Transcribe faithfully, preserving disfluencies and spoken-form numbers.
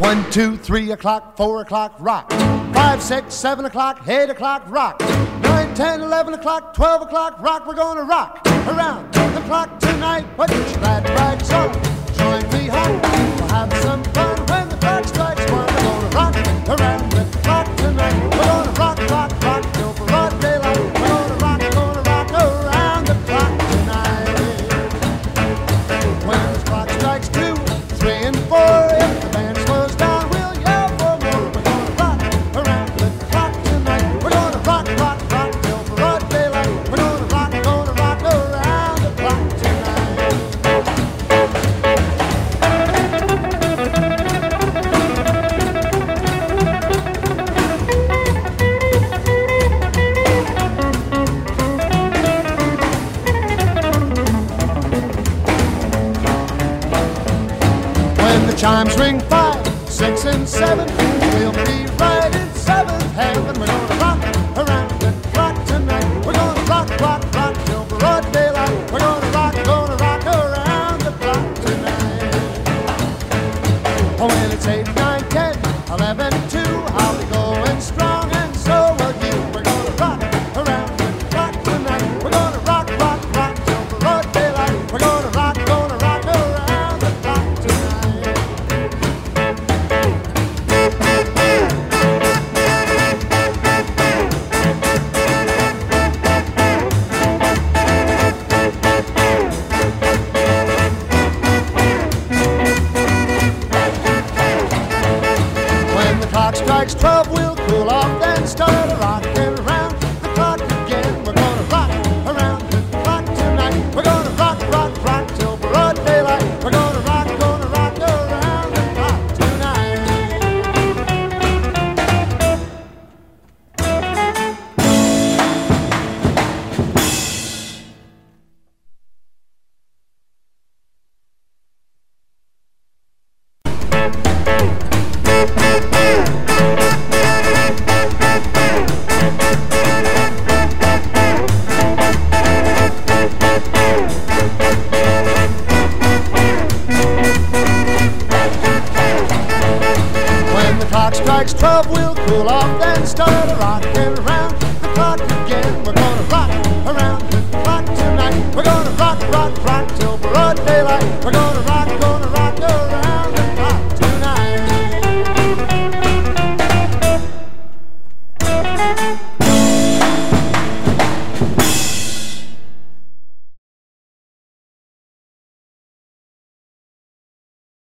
One, two, three o'clock, four o'clock, rock. Five, six, seven o'clock, eight o'clock, rock. Nine, ten, eleven o'clock, twelve o'clock, rock. We're gonna rock around the clock tonight. Put your glad rags on, join me home. We'll have some fun when the clock strikes one. We're gonna rock around the clock tonight. We're gonna rock, rock, rock till broad daylight. We're gonna rock, gonna rock around the clock tonight. When the clock strikes two, three, and four, if the band slows down, we'll yell for more. We're gonna rock around the clock tonight. We're gonna rock, rock, rock till broad daylight. We're gonna rock, gonna rock around the clock tonight. When the chimes ring five, six, and seven, we'll be right in seventh heaven. We're gonna rock around the clock tonight. We're gonna rock, rock, rock till broad daylight. We're gonna rock, gonna rock around the clock tonight. Oh, when it's eight, nine, ten, eleven, two, I'll be going strong, and so will you. We're gonna rock around the clock tonight. We're gonna rock, rock, rock till broad daylight. We're gonna rock, gonna rock around the clock tonight. When the clock strikes twelve, we'll cool off, then start rocking around the clock again. We're gonna rock around the clock tonight. We're gonna rock, rock, rock till broad daylight. We're gonna rock, gonna rock around the clock tonight. When the clock strikes twelve, we'll cool off, then start rocking around